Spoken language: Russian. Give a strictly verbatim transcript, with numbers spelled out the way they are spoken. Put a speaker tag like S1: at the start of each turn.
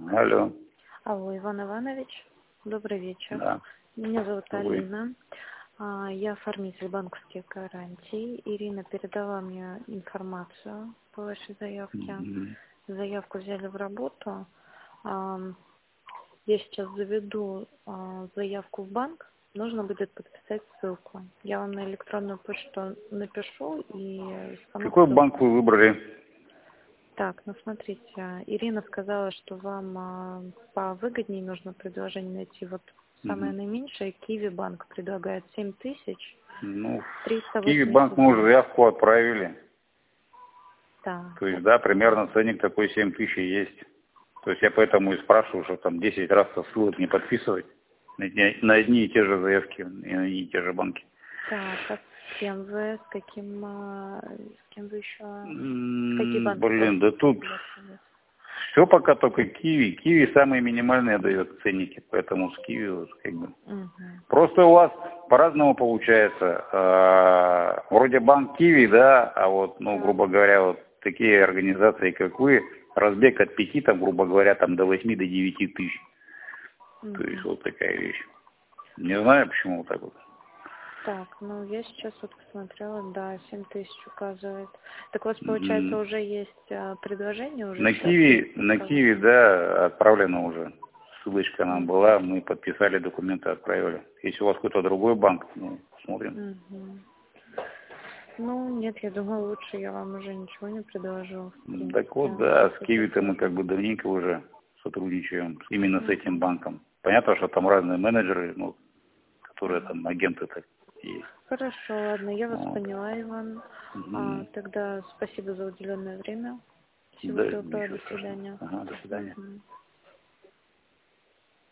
S1: Алло.
S2: Алло, Иван Иванович, добрый вечер.
S1: Да.
S2: Меня зовут
S1: Добрый.
S2: Алина. А, Я оформитель банковских гарантий. Ирина передала мне информацию по вашей заявке.
S1: Мгм.
S2: Заявку взяли в работу. А, Я сейчас заведу а, заявку в банк. Нужно будет подписать ссылку. Я вам на электронную почту напишу и саму
S1: Какой
S2: ссылку.
S1: банк вы выбрали?
S2: Так, ну смотрите, Ирина сказала, что вам а, повыгоднее нужно предложение найти. Вот самое
S1: Мгм.
S2: наименьшее, Киви банк предлагает семь тысяч
S1: Ну,
S2: триста
S1: в Киви банк
S2: восемьдесят
S1: мы уже
S2: девять.
S1: заявку отправили.
S2: Так,
S1: То есть, да, примерно ценник такой семь тысяч и есть. То есть я поэтому и спрашиваю, что там десять раз ссылок не подписывать на одни, на одни и те же заявки, и на одни и те же банки.
S2: так, а с кем вы, с каким, а, с кем вы еще, в какие
S1: М,
S2: банки
S1: Блин, да
S2: просите
S1: тут
S2: рекомендации?
S1: все пока только Киви. Киви самые минимальные дает ценники, поэтому с Киви вот как бы.
S2: Угу.
S1: Просто у вас по-разному получается. А, Вроде банк Киви, да, а вот, ну,
S2: Так,
S1: грубо говоря, вот такие организации, как вы, разбег от пяти, там, грубо говоря, там до восьми, до девяти тысяч. То есть
S2: угу.
S1: вот такая вещь. Не знаю, почему вот так вот.
S2: Так, ну я сейчас вот посмотрела, да, семь тысяч указывает. Так у вас, получается,
S1: Мгм.
S2: уже есть а, предложение, уже
S1: На
S2: сейчас
S1: Киви,
S2: есть
S1: на
S2: отправлено?
S1: Киви, да, отправлено уже. Ссылочка нам
S2: Угу.
S1: была, мы подписали документы, отправили. Если у вас какой-то другой банк, ну, смотрим.
S2: Угу. Ну, нет, я думаю, лучше я вам уже ничего не предложу, в
S1: М, Так вот,
S2: принципе.
S1: да, с
S2: Это
S1: Киви-то мы как
S2: тоже.
S1: бы давненько уже сотрудничаем именно с этим
S2: Угу.
S1: банком. Понятно, что там разные менеджеры, ну, которые
S2: Угу.
S1: там агенты так есть.
S2: Хорошо, ладно, я вас
S1: Вот.
S2: поняла, Иван. А,
S1: Мгм.
S2: тогда спасибо за уделенное время. Всего
S1: Да,
S2: доброго,
S1: ничего
S2: до
S1: страшного.
S2: свидания.
S1: Ага, до свидания.
S2: Угу.